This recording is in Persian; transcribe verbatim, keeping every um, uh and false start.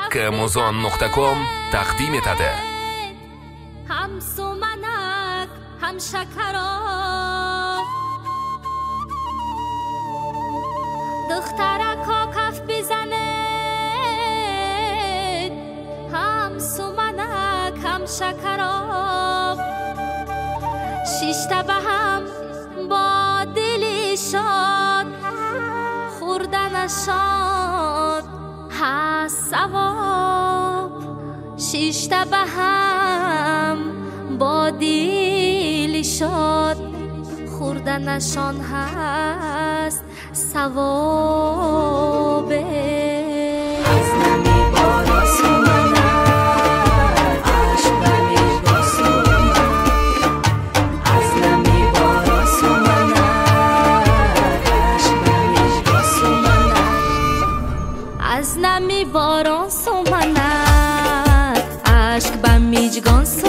امازون نقطه کام تقدیم etadi. هم سومنک هم شکراب دخترکا کف بزنه هم سومنک هم شکراب شیشته به هم با دلی شاد خوردنشان هست ثواب شیشته به هم با دلی شاد خوردنشان هست ثوابه از نمی بارا سومنه عشق بمیش با سومنه از نمی بارا سومنه عشق بمیش با سومنه از نمی بارا سومنه عشق بمیش گان